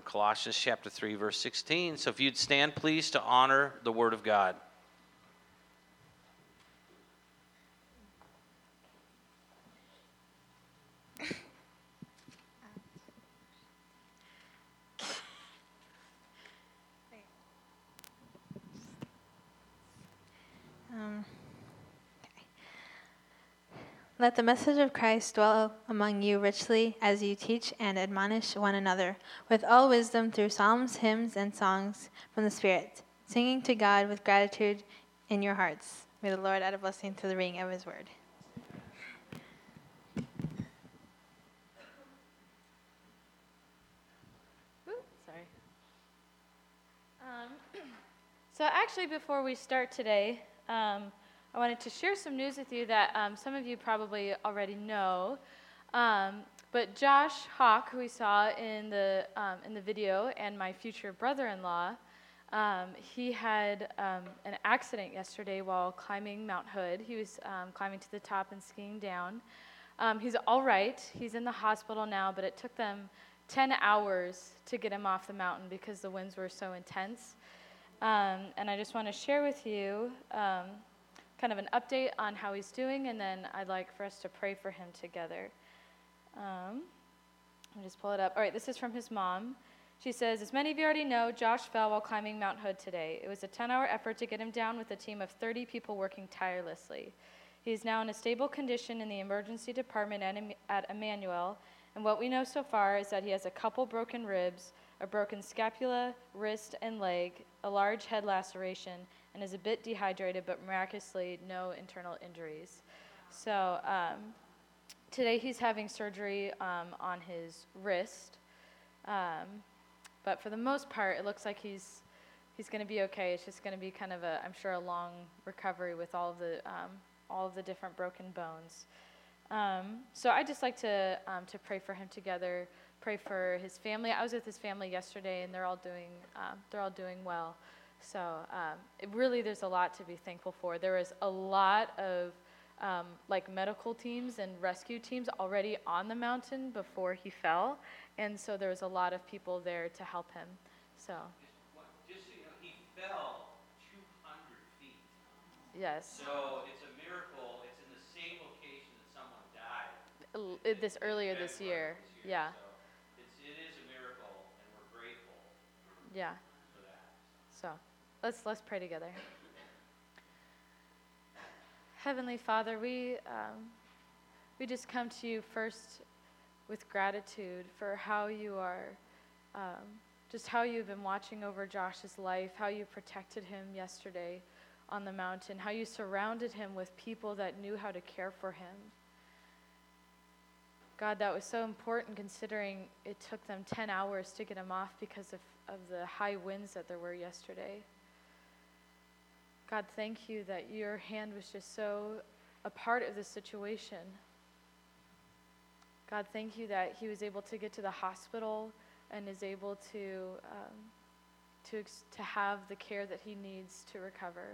Colossians chapter 3, verse 16. So if you'd stand, please, to honor the Word of God. Let the message of Christ dwell among you richly as you teach and admonish one another with all wisdom through psalms, hymns, and songs from the Spirit, singing to God with gratitude in your hearts. May the Lord add a blessing to the reading of his word. Sorry. So actually, before we start today, I wanted to share some news with you that some of you probably already know. But Josh Hawk, who we saw in the video, and my future brother-in-law, he had an accident yesterday while climbing Mount Hood. He was climbing to the top and skiing down. He's all right. He's in the hospital now, but it took them 10 hours to get him off the mountain because the winds were so intense. And I just want to share with you kind of an update on how he's doing, and then I'd like for us to pray for him together. Let me just pull it up. All right, this is from his mom. She says, as many of you already know, Josh fell while climbing Mount Hood today. It was a 10-hour effort to get him down with a team of 30 people working tirelessly. He is now in a stable condition in the emergency department at Emmanuel, and what we know so far is that he has a couple broken ribs, a broken scapula, wrist, and leg, a large head laceration, and is a bit dehydrated, but miraculously no internal injuries. So today he's having surgery on his wrist, but for the most part, it looks like he's going to be okay. It's just going to be kind of I'm sure, a long recovery with all of the different broken bones. So I'd just like to pray for him together, pray for his family. I was with his family yesterday, and they're all doing well. So there's a lot to be thankful for. There was a lot of medical teams and rescue teams already on the mountain before he fell, and so there was a lot of people there to help him. So. Just so you know, he fell 200 feet. Yes. So it's a miracle. It's in the same location that someone died. Earlier this year. Yeah. So it is a miracle, and we're grateful. Yeah. For that. So let's pray together. Heavenly Father, we just come to you first with gratitude for how you are, just how you've been watching over Josh's life, how you protected him yesterday on the mountain, how you surrounded him with people that knew how to care for him. God, that was so important considering it took them 10 hours to get him off because of the high winds that there were yesterday. God, thank you that your hand was just so a part of the situation. God, thank you that he was able to get to the hospital and is able to have the care that he needs to recover.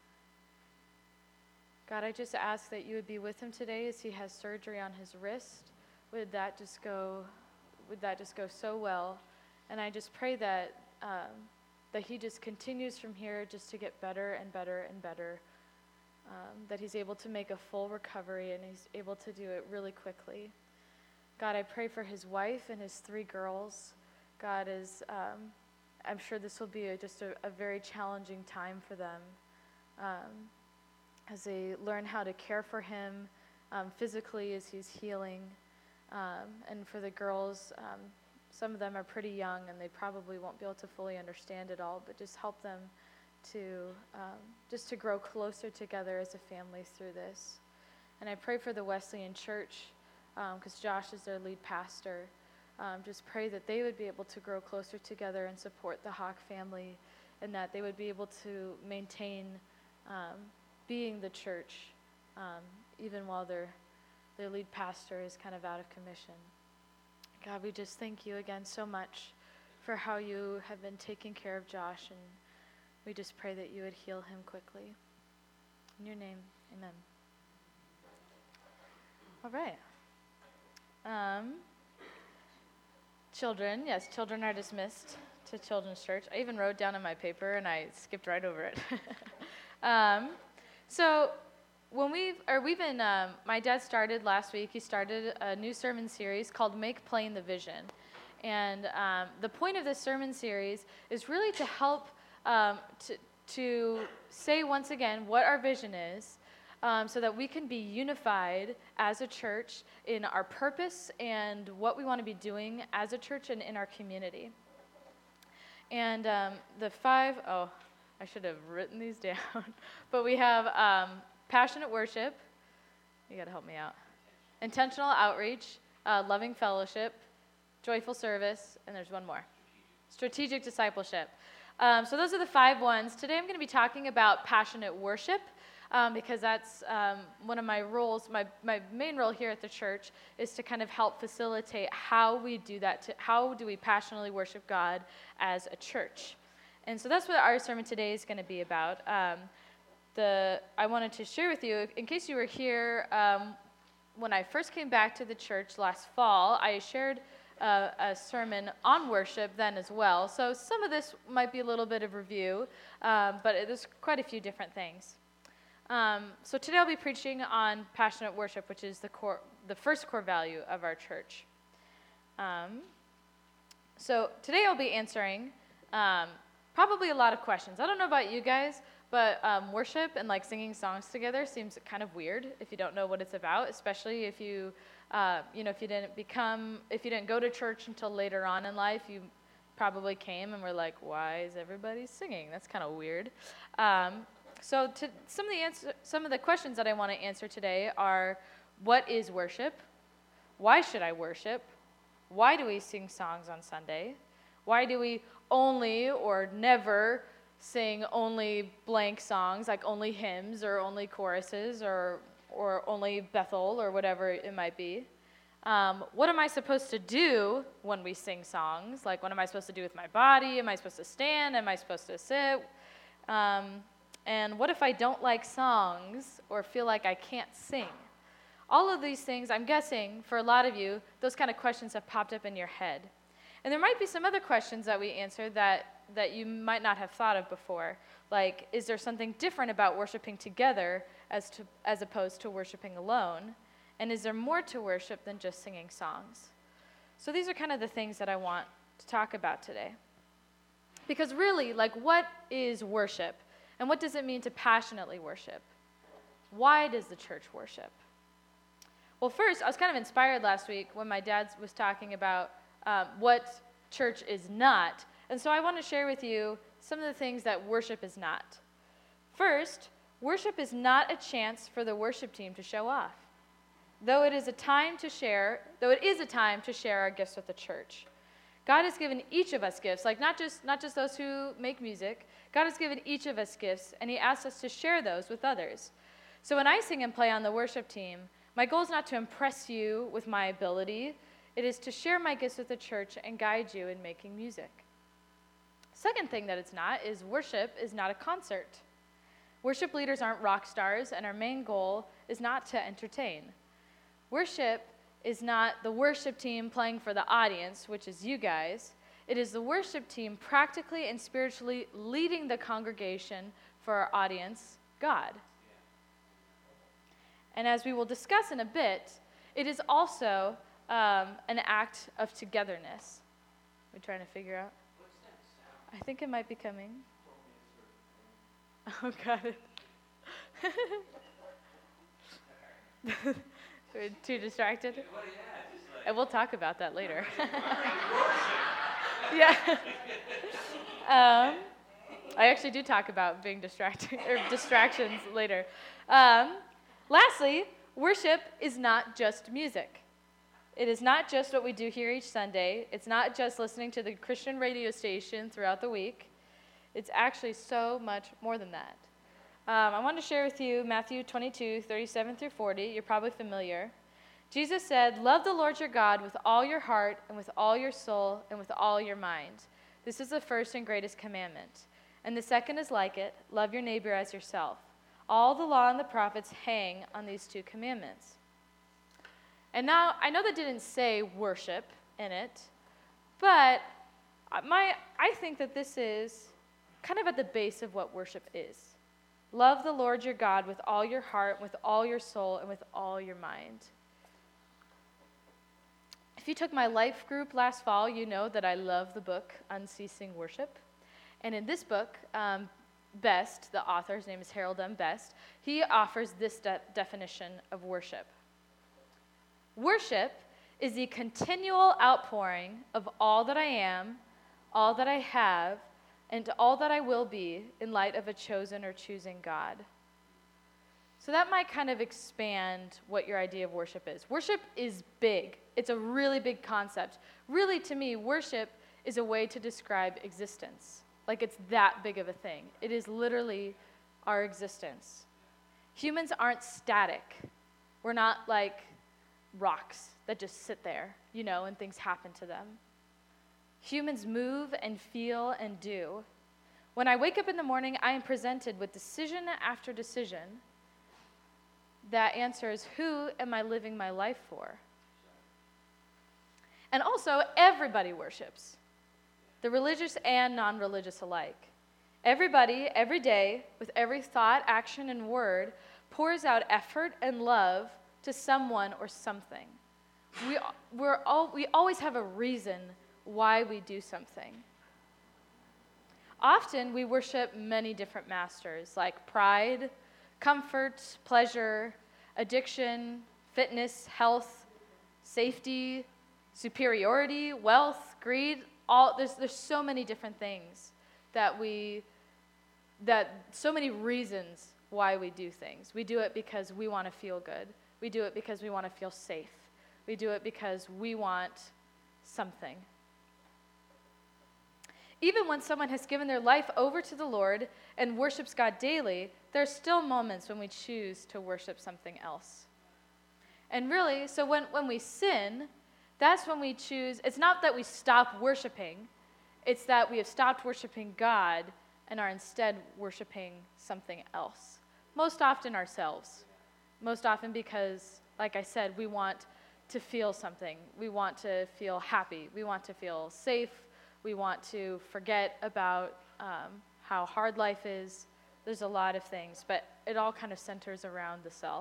God, I just ask that you would be with him today as he has surgery on his wrist. Would that just go so well? And I just pray that he just continues from here just to get better and better and better, that he's able to make a full recovery and he's able to do it really quickly. God, I pray for his wife and his 3 girls. God, I'm sure this will be just a very challenging time for them as they learn how to care for him physically as he's healing. And for the girls, some of them are pretty young and they probably won't be able to fully understand it all, but just help them to grow closer together as a family through this. And I pray for the Wesleyan Church, because Josh is their lead pastor. Just pray that they would be able to grow closer together and support the Hawk family, and that they would be able to maintain being the church, even while their lead pastor is kind of out of commission. God, we just thank you again so much for how you have been taking care of Josh, and we just pray that you would heal him quickly. In your name, amen. All right. Children, yes, children are dismissed to Children's Church. I even wrote down in my paper, and I skipped right over it. So when my dad started last week, he started a new sermon series called Make Plain the Vision. And the point of this sermon series is really to help to say once again what our vision is, so that we can be unified as a church in our purpose and what we want to be doing as a church and in our community. And I should have written these down, but we have passionate worship. You got to help me out. Intentional outreach, loving fellowship, joyful service, and there's one more. Strategic discipleship. So those are the 5 ones. Today I'm going to be talking about passionate worship, because that's one of my roles. My main role here at the church is to kind of help facilitate how we do that. How do we passionately worship God as a church? And so that's what our sermon today is going to be about. I wanted to share with you, in case you were here, when I first came back to the church last fall, I shared a sermon on worship then as well. So some of this might be a little bit of review, but there's quite a few different things. So today I'll be preaching on passionate worship, which is the first core value of our church. So today I'll be answering probably a lot of questions. I don't know about you guys, but worship and like singing songs together seems kind of weird if you don't know what it's about, especially if you didn't go to church until later on in life. You probably came and were like, why is everybody singing? That's kind of weird. So some of the questions that I want to answer today are, what is worship? Why should I worship? Why do we sing songs on Sunday? Why do we only or never sing only blank songs, like only hymns or only choruses or only Bethel or whatever it might be? What am I supposed to do when we sing songs? Like, what am I supposed to do with my body? Am I supposed to stand? Am I supposed to sit? And what if I don't like songs or feel like I can't sing? All of these things, I'm guessing, for a lot of you, those kind of questions have popped up in your head. And there might be some other questions that we answer that you might not have thought of before. Like, is there something different about worshiping together as opposed to worshiping alone? And is there more to worship than just singing songs? So these are kind of the things that I want to talk about today. Because really, like, what is worship? And what does it mean to passionately worship? Why does the church worship? Well, first, I was kind of inspired last week when my dad was talking about what church is not. And so I want to share with you some of the things that worship is not. First, worship is not a chance for the worship team to show off. Though it is a time to share our gifts with the church. God has given each of us gifts, like not just those who make music. God has given each of us gifts, and he asks us to share those with others. So when I sing and play on the worship team, my goal is not to impress you with my ability. It is to share my gifts with the church and guide you in making music. Second thing that it's not is worship is not a concert. Worship leaders aren't rock stars, and our main goal is not to entertain. Worship is not the worship team playing for the audience, which is you guys. It is the worship team practically and spiritually leading the congregation for our audience, God. And as we will discuss in a bit, it is also an act of togetherness. We're trying to figure out. I think it might be coming. Oh, got it. We're too distracted? And we'll talk about that later. Yeah. I actually do talk about being distractions later. Lastly, worship is not just music. It is not just what we do here each Sunday. It's not just listening to the Christian radio station throughout the week. It's actually so much more than that. I want to share with you Matthew 22, 37 through 40. You're probably familiar. Jesus said, "Love the Lord your God with all your heart and with all your soul and with all your mind. This is the first and greatest commandment. And the second is like it, love your neighbor as yourself. All the law and the prophets hang on these 2 commandments." And now, I know that didn't say worship in it, But I think that this is kind of at the base of what worship is. Love the Lord your God with all your heart, with all your soul, and with all your mind. If you took my life group last fall, you know that I love the book Unceasing Worship. And in this book, Best, the author, his name is Harold M. Best, he offers this definition of worship. Worship is the continual outpouring of all that I am, all that I have, and all that I will be in light of a chosen or choosing God. So that might kind of expand what your idea of worship is. Worship is big. It's a really big concept. Really, to me, worship is a way to describe existence. Like it's that big of a thing. It is literally our existence. Humans aren't static. We're not like rocks that just sit there, and things happen to them. Humans move and feel and do. When I wake up in the morning, I am presented with decision after decision that answers, who am I living my life for? And also, everybody worships, the religious and non-religious alike. Everybody, every day, with every thought, action, and word, pours out effort and love to someone or something. We always have a reason why we do something. Often we worship many different masters like pride, comfort, pleasure, addiction, fitness, health, safety, superiority, wealth, greed. There's so many different things so many reasons why we do things. We do it because we want to feel good. We do it because we want to feel safe. We do it because we want something. Even when someone has given their life over to the Lord and worships God daily, there are still moments when we choose to worship something else. And really, so when we sin, that's when we choose, it's not that we stop worshiping, it's that we have stopped worshiping God and are instead worshiping something else. Most often ourselves. Most often because, like I said, we want to feel something. We want to feel happy. We want to feel safe. We want to forget about how hard life is. There's a lot of things, but it all kind of centers around the self.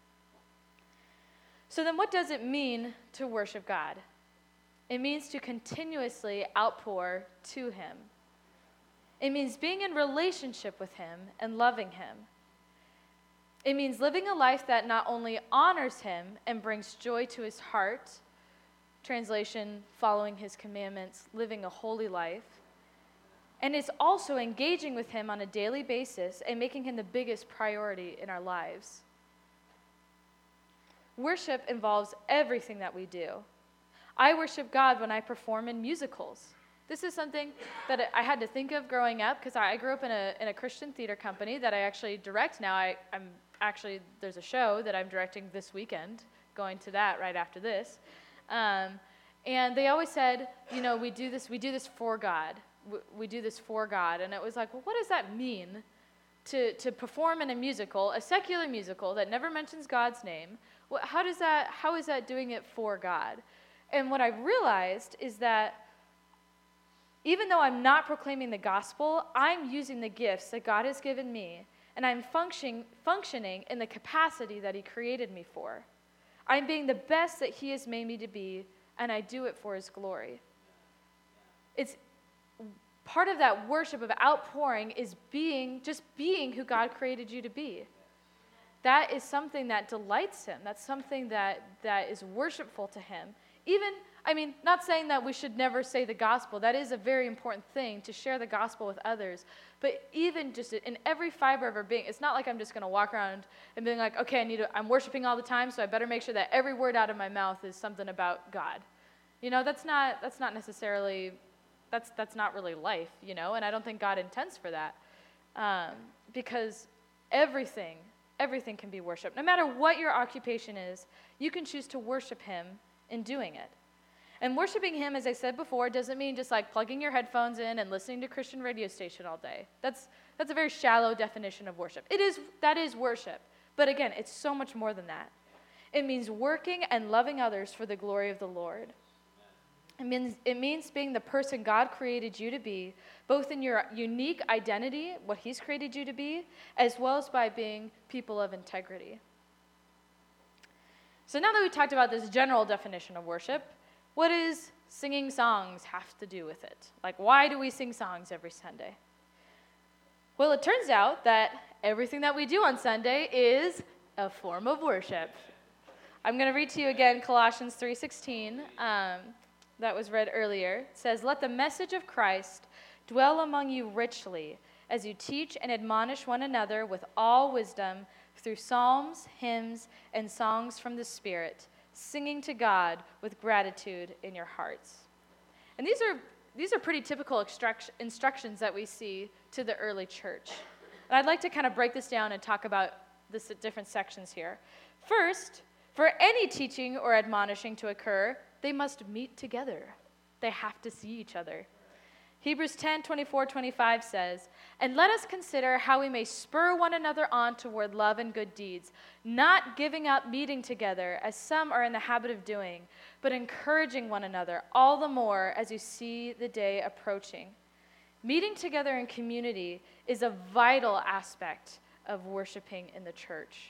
So then what does it mean to worship God? It means to continuously outpour to Him. It means being in relationship with Him and loving Him. It means living a life that not only honors Him and brings joy to His heart, translation, following His commandments, living a holy life, and it's also engaging with Him on a daily basis and making Him the biggest priority in our lives. Worship involves everything that we do. I worship God when I perform in musicals. This is something that I had to think of growing up because I grew up in a Christian theater company that I actually direct now. There's a show that I'm directing this weekend, going to that right after this. And they always said, we do this for God. We do this for God. And it was like, well, what does that mean to perform in a musical, a secular musical that never mentions God's name? How is that doing it for God? And what I realized is that even though I'm not proclaiming the gospel, I'm using the gifts that God has given me, and I'm functioning in the capacity that He created me for. I'm being the best that He has made me to be, and I do it for His glory. It's part of that worship of outpouring is just being who God created you to be. That is something that delights Him. That's something that is worshipful to Him. Not saying that we should never say the gospel. That is a very important thing, to share the gospel with others. But even just in every fiber of our being, it's not like I'm just going to walk around and being like, okay, I'm worshiping all the time, so I better make sure that every word out of my mouth is something about God. That's not necessarily, that's not really life, and I don't think God intends for that. Because everything can be worshiped. No matter what your occupation is, you can choose to worship Him in doing it. And worshiping Him, as I said before, doesn't mean just like plugging your headphones in and listening to Christian radio station all day. That's a very shallow definition of worship. That is worship. But again, it's so much more than that. It means working and loving others for the glory of the Lord. It means being the person God created you to be, both in your unique identity, what he's created you to be, as well as by being people of integrity. So now that we talked about this general definition of worship, what does singing songs have to do with it? Like, why do we sing songs every Sunday? Well, it turns out that everything that we do on Sunday is a form of worship. I'm going to read to you again Colossians 3:16 that was read earlier. It says, "Let the message of Christ dwell among you richly as you teach and admonish one another with all wisdom through psalms, hymns, and songs from the Spirit, singing to God with gratitude in your hearts." And these are pretty typical instructions that we see to the early church. And I'd like to kind of break this down and talk about the different sections here. First, for any teaching or admonishing to occur, they must meet together. They have to see each other. Hebrews 10:24-25 says, "And let us consider how we may spur one another on toward love and good deeds, not giving up meeting together, as some are in the habit of doing, but encouraging one another, all the more as you see the day approaching." Meeting together in community is a vital aspect of worshiping in the church.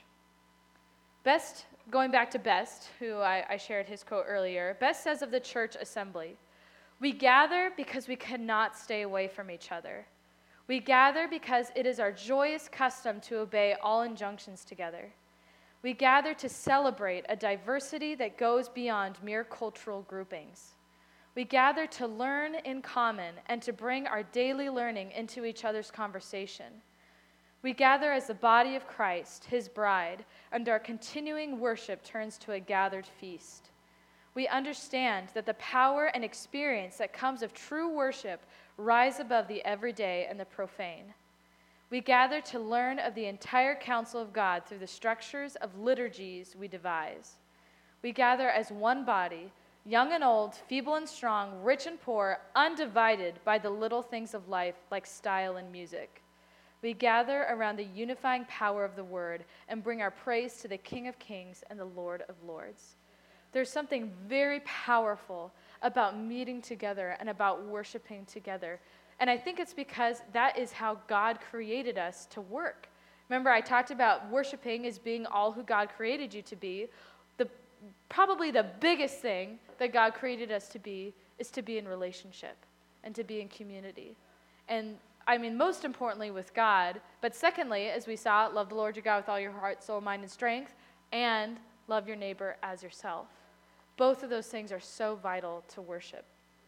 Going back to Best, who I shared his quote earlier, Best says of the church assembly, "We gather because we cannot stay away from each other. We gather because it is our joyous custom to obey all injunctions together. We gather to celebrate a diversity that goes beyond mere cultural groupings. We gather to learn in common and to bring our daily learning into each other's conversation. We gather as the body of Christ, his bride, and our continuing worship turns to a gathered feast. We understand that the power and experience that comes of true worship rise above the everyday and the profane. We gather to learn of the entire counsel of God through the structures of liturgies we devise. We gather as one body, young and old, feeble and strong, rich and poor, undivided by the little things of life like style and music. We gather around the unifying power of the word and bring our praise to the King of Kings and the Lord of Lords." There's something very powerful about meeting together and about worshiping together. And I think it's because that is how God created us to work. Remember, I talked about worshiping as being all who God created you to be. Probably the biggest thing that God created us to be is to be in relationship and to be in community. And I mean, most importantly with God, but secondly, as we saw, love the Lord your God with all your heart, soul, mind, and strength, and love your neighbor as yourself. Both of those things are so vital to worship.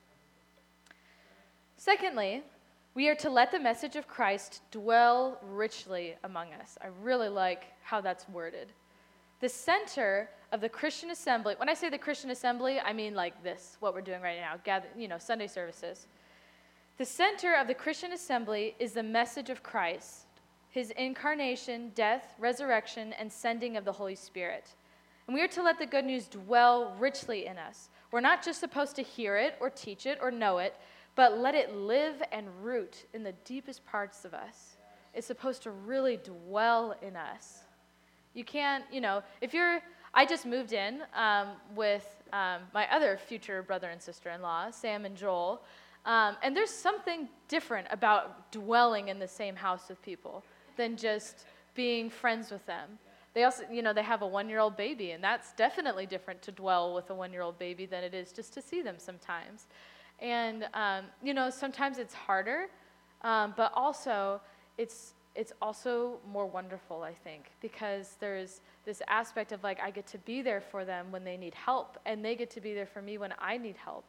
Secondly, we are to let the message of Christ dwell richly among us. I really like how that's worded. The center of the Christian assembly, when I say the Christian assembly, I mean like this, what we're doing right now, Sunday services. The center of the Christian assembly is the message of Christ, his incarnation, death, resurrection, and sending of the Holy Spirit. And we are to let the good news dwell richly in us. We're not just supposed to hear it or teach it or know it, but let it live and root in the deepest parts of us. It's supposed to really dwell in us. You can't, I just moved in with my other future brother and sister-in-law, Sam and Joel. And there's something different about dwelling in the same house with people than just being friends with them. They also, they have a 1-year-old baby, and that's definitely different to dwell with a 1-year-old baby than it is just to see them sometimes. And, sometimes it's harder, but also it's also more wonderful, I think, because there's this aspect of, I get to be there for them when they need help, and they get to be there for me when I need help.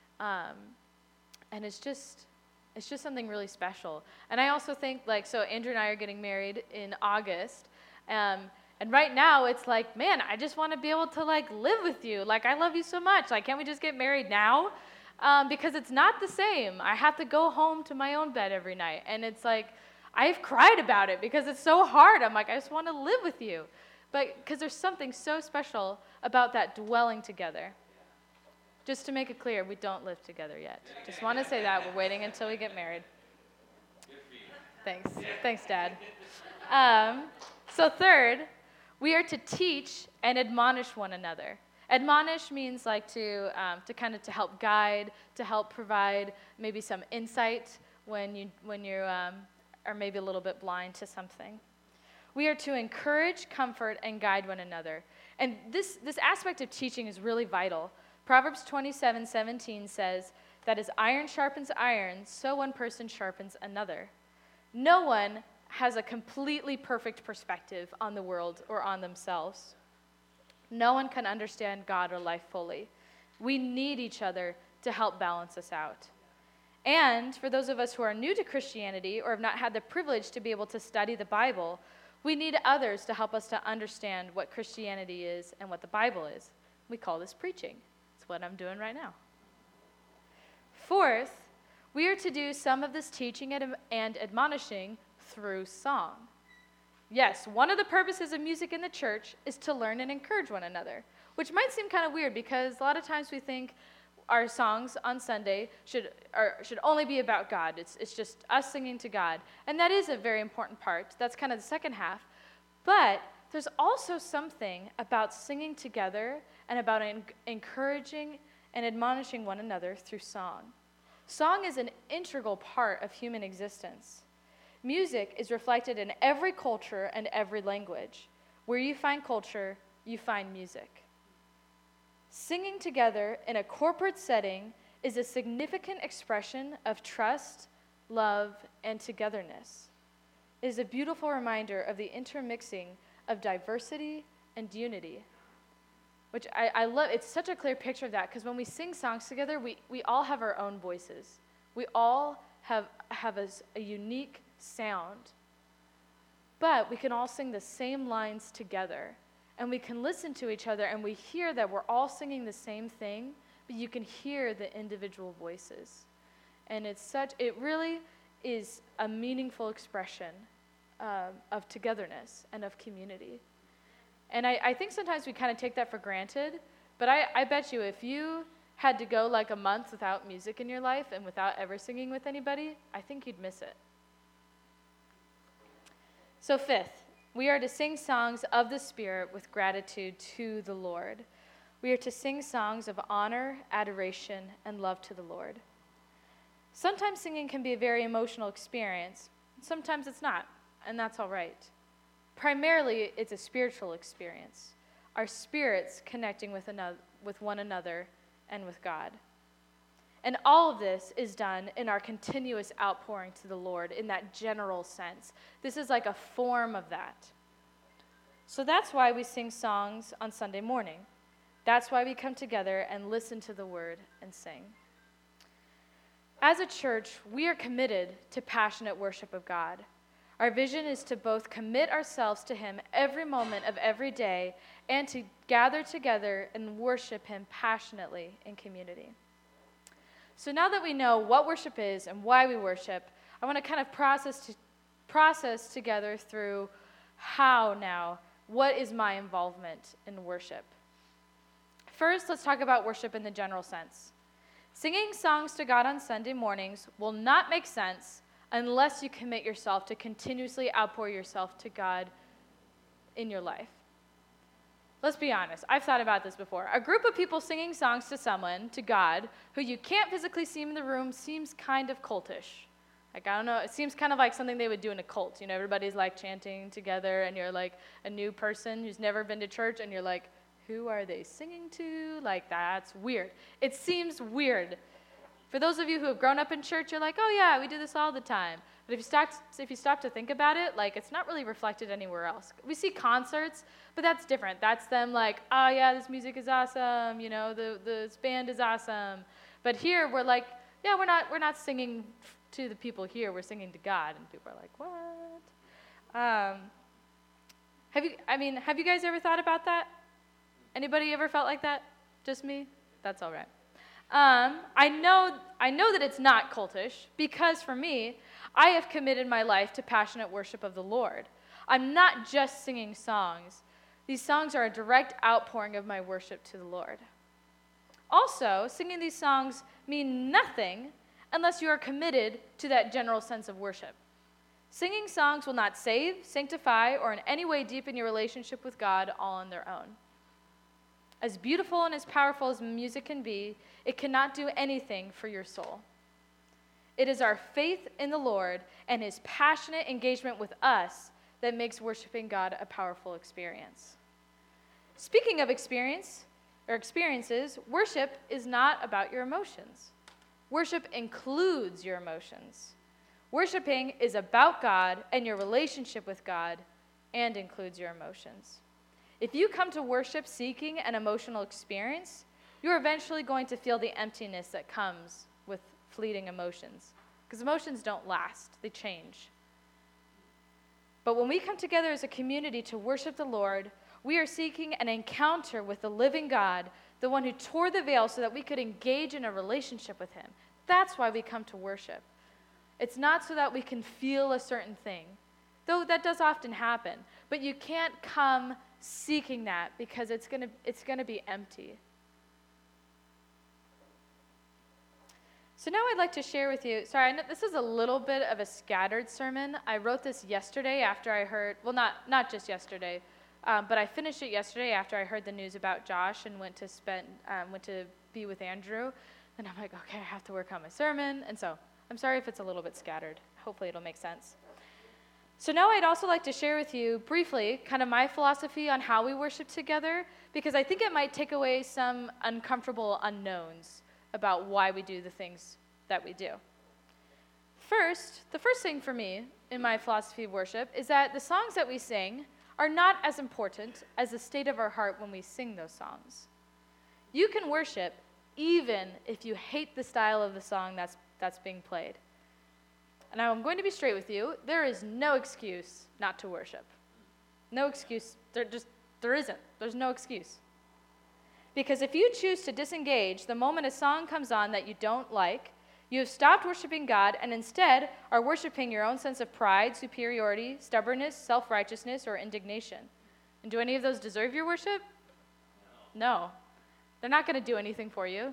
And it's just something really special. And I also think, so Andrew and I are getting married in August, and right now it's man, I just want to be able to, live with you. I love you so much. Can't we just get married now? Because it's not the same. I have to go home to my own bed every night. And it's I've cried about it because it's so hard. I'm I just want to live with you. But because there's something so special about that dwelling together. Just to make it clear, we don't live together yet. Just want to say that. We're waiting until we get married. Thanks. Thanks, Dad. So third, we are to teach and admonish one another. Admonish means like to help guide, to help provide maybe some insight when you are maybe a little bit blind to something. We are to encourage, comfort, and guide one another. And this aspect of teaching is really vital. Proverbs 27:17 says that as iron sharpens iron, so one person sharpens another. No one has a completely perfect perspective on the world or on themselves. No one can understand God or life fully. We need each other to help balance us out. And for those of us who are new to Christianity or have not had the privilege to be able to study the Bible, we need others to help us to understand what Christianity is and what the Bible is. We call this preaching. It's what I'm doing right now. Fourth, we are to do some of this teaching and admonishing through song. Yes, one of the purposes of music in the church is to learn and encourage one another, which might seem kind of weird because a lot of times we think our songs on Sunday should only be about God. It's just us singing to God. And that is a very important part. That's kind of the second half. But there's also something about singing together and about encouraging and admonishing one another through song. Song is an integral part of human existence. Music is reflected in every culture and every language. Where you find culture, you find music. Singing together in a corporate setting is a significant expression of trust, love, and togetherness. It is a beautiful reminder of the intermixing of diversity and unity, which I love. It's such a clear picture of that because when we sing songs together, we all have our own voices. We all have a unique sound, but we can all sing the same lines together. And we can listen to each other and we hear that we're all singing the same thing, but you can hear the individual voices. And it really is a meaningful expression of togetherness and of community. And I think sometimes we kind of take that for granted, but I bet you if you had to go like a month without music in your life and without ever singing with anybody, I think you'd miss it. So fifth, we are to sing songs of the Spirit with gratitude to the Lord. We are to sing songs of honor, adoration, and love to the Lord. Sometimes singing can be a very emotional experience. Sometimes it's not, and that's all right. Primarily, it's a spiritual experience. Our spirits connecting with one another and with God. And all of this is done in our continuous outpouring to the Lord in that general sense. This is like a form of that. So that's why we sing songs on Sunday morning. That's why we come together and listen to the word and sing. As a church, we are committed to passionate worship of God. Our vision is to both commit ourselves to Him every moment of every day and to gather together and worship Him passionately in community. So now that we know what worship is and why we worship, I want to kind of process together through what is my involvement in worship. First, let's talk about worship in the general sense. Singing songs to God on Sunday mornings will not make sense unless you commit yourself to continuously outpour yourself to God in your life. Let's be honest. I've thought about this before. A group of people singing songs to someone, to God, who you can't physically see in the room seems kind of cultish. Like, I don't know, it seems kind of like something they would do in a cult. You know, everybody's like chanting together and you're like a new person who's never been to church and you're like, who are they singing to? Like, that's weird. It seems weird. For those of you who have grown up in church, you're like, oh yeah, we do this all the time. But if you stop to think about it, like, it's not really reflected anywhere else. We see concerts, but that's different. That's them like, oh yeah, this music is awesome. You know, this band is awesome. But here we're like, yeah, we're not singing to the people here. We're singing to God, and people are like, what? Have you guys ever thought about that? Anybody ever felt like that? Just me? That's all right. I know that it's not cultish because for me, I have committed my life to passionate worship of the Lord. I'm not just singing songs. These songs are a direct outpouring of my worship to the Lord. Also, singing these songs mean nothing unless you are committed to that general sense of worship. Singing songs will not save, sanctify, or in any way deepen your relationship with God all on their own. As beautiful and as powerful as music can be, it cannot do anything for your soul. It is our faith in the Lord and his passionate engagement with us that makes worshiping God a powerful experience. Speaking of experiences, worship is not about your emotions. Worship includes your emotions. Worshiping is about God and your relationship with God and includes your emotions. If you come to worship seeking an emotional experience, you're eventually going to feel the emptiness that comes with fleeting emotions. Because emotions don't last, they change. But when we come together as a community to worship the Lord, we are seeking an encounter with the living God, the one who tore the veil so that we could engage in a relationship with him. That's why we come to worship. It's not so that we can feel a certain thing, though that does often happen. But you can't come seeking that because it's gonna be empty. So now I'd like to share with you, sorry, I know this is a little bit of a scattered sermon. I wrote this yesterday after I heard, well, not just yesterday, but I finished it yesterday after I heard the news about Josh and went to be with Andrew. And I'm like, okay, I have to work on my sermon. And so I'm sorry if it's a little bit scattered. Hopefully it'll make sense. So now I'd also like to share with you briefly kind of my philosophy on how we worship together, because I think it might take away some uncomfortable unknowns about why we do the things that we do. The first thing for me in my philosophy of worship is that the songs that we sing are not as important as the state of our heart when we sing those songs. You can worship even if you hate the style of the song that's being played. And I'm going to be straight with you. There is no excuse not to worship. No excuse. There isn't. There's no excuse. Because if you choose to disengage the moment a song comes on that you don't like, you have stopped worshiping God and instead are worshiping your own sense of pride, superiority, stubbornness, self-righteousness, or indignation. And do any of those deserve your worship? No. They're not going to do anything for you.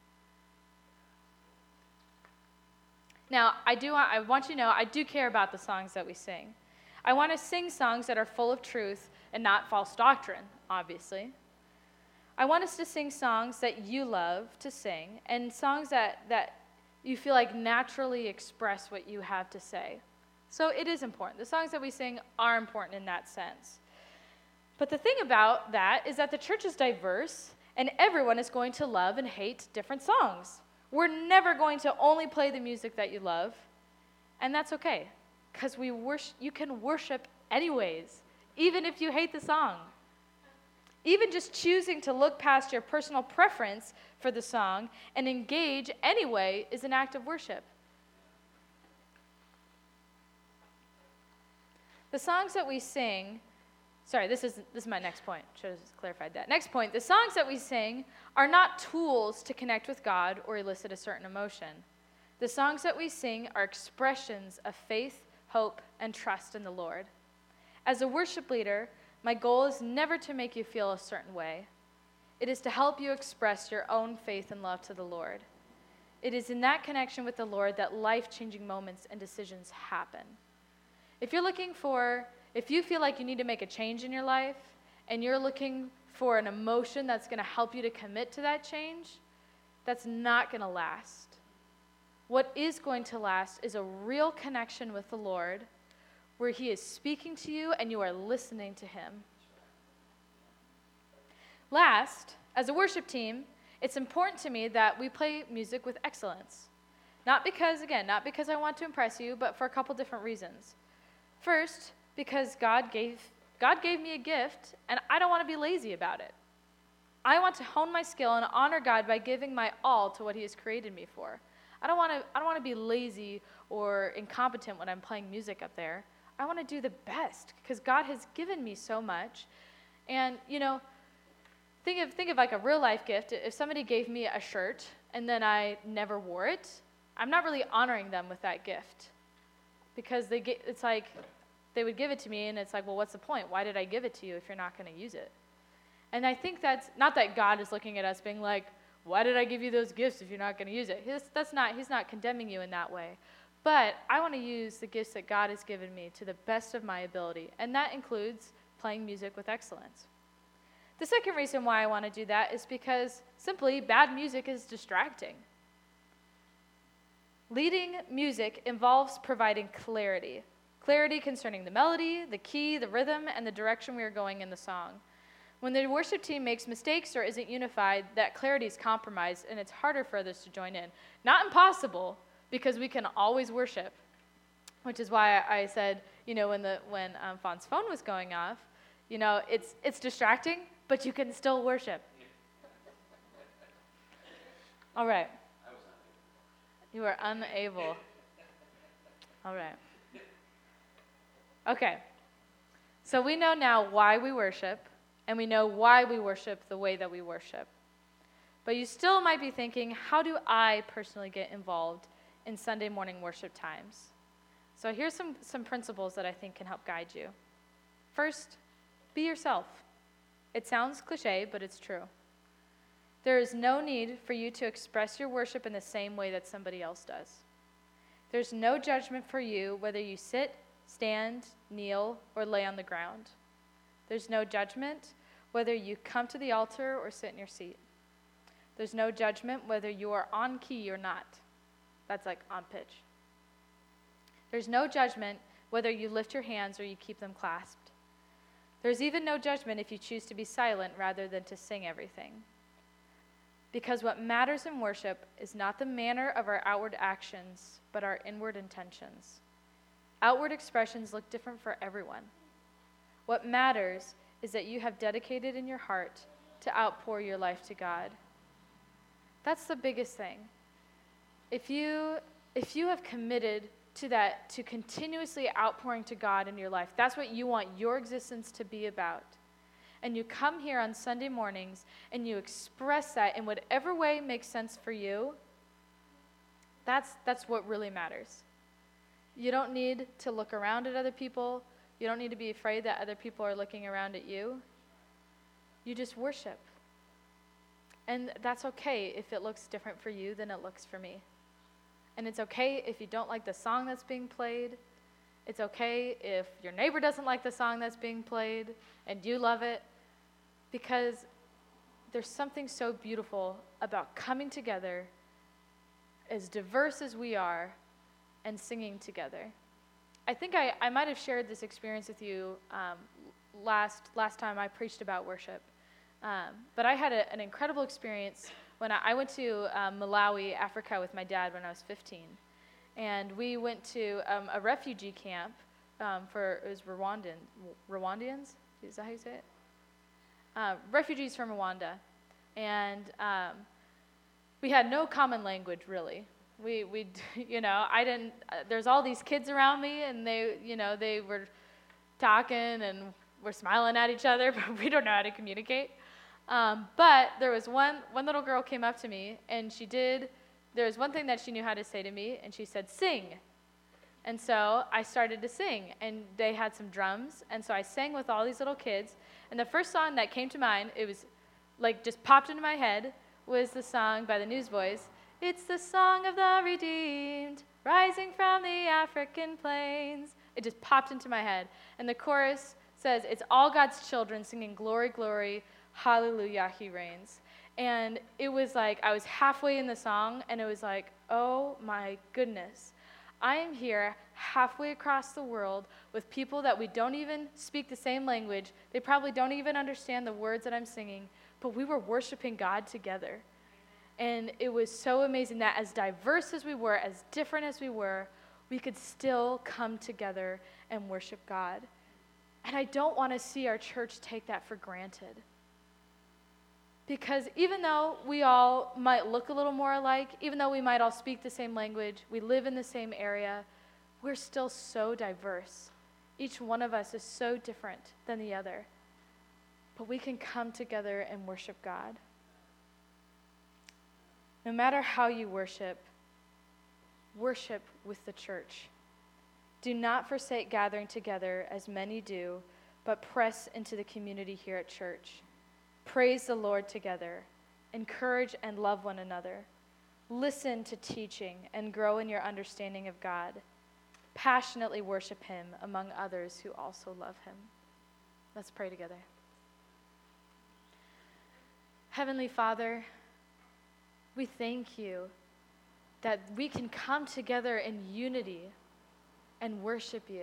Now, I want you to know, I do care about the songs that we sing. I want to sing songs that are full of truth and not false doctrine, obviously. I want us to sing songs that you love to sing and songs that you feel like naturally express what you have to say. So it is important. The songs that we sing are important in that sense. But the thing about that is that the church is diverse and everyone is going to love and hate different songs. We're never going to only play the music that you love, and that's okay, because you can worship anyways, even if you hate the song. Even just choosing to look past your personal preference for the song and engage anyway is an act of worship. The songs that we sing, this is my next point. Should have clarified that. Next point, the songs that we sing are not tools to connect with God or elicit a certain emotion. The songs that we sing are expressions of faith, hope, and trust in the Lord. As a worship leader, my goal is never to make you feel a certain way. It is to help you express your own faith and love to the Lord. It is in that connection with the Lord that life-changing moments and decisions happen. If you feel like you need to make a change in your life and you're looking for an emotion that's going to help you to commit to that change, that's not going to last. What is going to last is a real connection with the Lord where he is speaking to you and you are listening to him. Last, as a worship team, it's important to me that we play music with excellence. Not because I want to impress you, but for a couple different reasons. First, because God gave me a gift, and I don't want to be lazy about it. I want to hone my skill and honor God by giving my all to what he has created me for. I don't want to be lazy or incompetent when I'm playing music up there. I want to do the best because God has given me so much. And, think of like a real life gift. If somebody gave me a shirt and then I never wore it, I'm not really honoring them with that gift because it's like they would give it to me and it's like, well, what's the point? Why did I give it to you if you're not going to use it? And I think that's not that God is looking at us being like, why did I give you those gifts if you're not going to use it? He's not condemning you in that way. But I want to use the gifts that God has given me to the best of my ability, and that includes playing music with excellence. The second reason why I want to do that is because simply bad music is distracting. Leading music involves providing clarity. Clarity concerning the melody, the key, the rhythm, and the direction we are going in the song. When the worship team makes mistakes or isn't unified, that clarity is compromised, and it's harder for others to join in. Not impossible, because we can always worship, which is why I said, when Fawn's phone was going off, it's distracting, but you can still worship. All right. You were unable. All right. Okay. So we know now why we worship, and we know why we worship the way that we worship. But you still might be thinking, how do I personally get involved in Sunday morning worship times? So here's some principles that I think can help guide you. First, be yourself. It sounds cliche, but it's true. There is no need for you to express your worship in the same way that somebody else does. There's no judgment for you whether you sit, stand, kneel, or lay on the ground. There's no judgment whether you come to the altar or sit in your seat. There's no judgment whether you are on key or not. That's like on pitch. There's no judgment whether you lift your hands or you keep them clasped. There's even no judgment if you choose to be silent rather than to sing everything. Because what matters in worship is not the manner of our outward actions, but our inward intentions. Outward expressions look different for everyone. What matters is that you have dedicated in your heart to outpour your life to God. That's the biggest thing. If you have committed to that, to continuously outpouring to God in your life, that's what you want your existence to be about. And you come here on Sunday mornings and you express that in whatever way makes sense for you, that's what really matters. You don't need to look around at other people. You don't need to be afraid that other people are looking around at you. You just worship. And that's okay if it looks different for you than it looks for me. And it's okay if you don't like the song that's being played. It's okay if your neighbor doesn't like the song that's being played and you love it, because there's something so beautiful about coming together as diverse as we are and singing together. I think I might have shared this experience with you last time I preached about worship. But I had an incredible experience when I went to Malawi, Africa with my dad when I was 15. And we went to a refugee camp it was Rwandans? Is that how you say it? Refugees from Rwanda. And we had no common language, really. I didn't, there's all these kids around me, and they were talking and were smiling at each other, but we don't know how to communicate. But there was one little girl came up to me, and there was one thing that she knew how to say to me, and she said, "Sing." And so I started to sing, and they had some drums, and so I sang with all these little kids. And the first song that came to mind, it was like just popped into my head, was the song by the Newsboys. It's the song of the redeemed, rising from the African plains. It just popped into my head. And the chorus says, it's all God's children singing glory, glory, hallelujah, he reigns. And it was like, I was halfway in the song, and it was like, oh my goodness. I am here halfway across the world with people that we don't even speak the same language. They probably don't even understand the words that I'm singing, but we were worshiping God together. And it was so amazing that as diverse as we were, as different as we were, we could still come together and worship God. And I don't want to see our church take that for granted. Because even though we all might look a little more alike, even though we might all speak the same language, we live in the same area, we're still so diverse. Each one of us is so different than the other. But we can come together and worship God. No matter how you worship with the church. Do not forsake gathering together as many do, but press into the community here at church. Praise the Lord together. Encourage and love one another. Listen to teaching and grow in your understanding of God. Passionately worship him among others who also love him. Let's pray together. Heavenly Father, we thank you that we can come together in unity and worship you.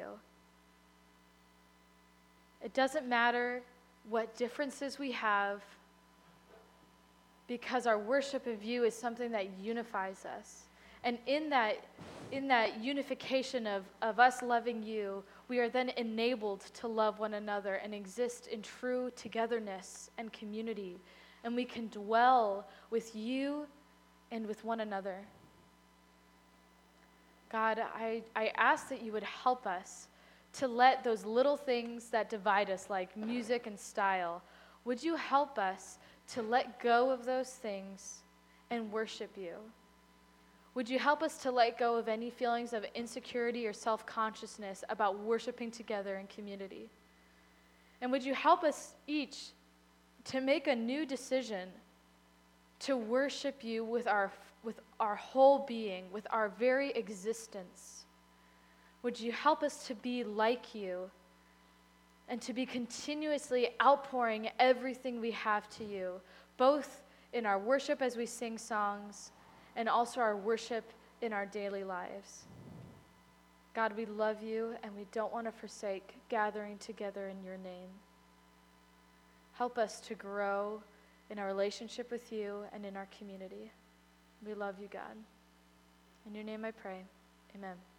It doesn't matter what differences we have, because our worship of you is something that unifies us. And in that unification of us loving you, we are then enabled to love one another and exist in true togetherness and community. And we can dwell with you and with one another. God, I ask that you would help us to let those little things that divide us, like music and style, would you help us to let go of those things and worship you? Would you help us to let go of any feelings of insecurity or self-consciousness about worshiping together in community? And would you help us each to make a new decision to worship you with our whole being, with our very existence? Would you help us to be like you and to be continuously outpouring everything we have to you, both in our worship as we sing songs and also our worship in our daily lives? God, we love you and we don't want to forsake gathering together in your name. Help us to grow in our relationship with you and in our community. We love you, God. In your name I pray. Amen.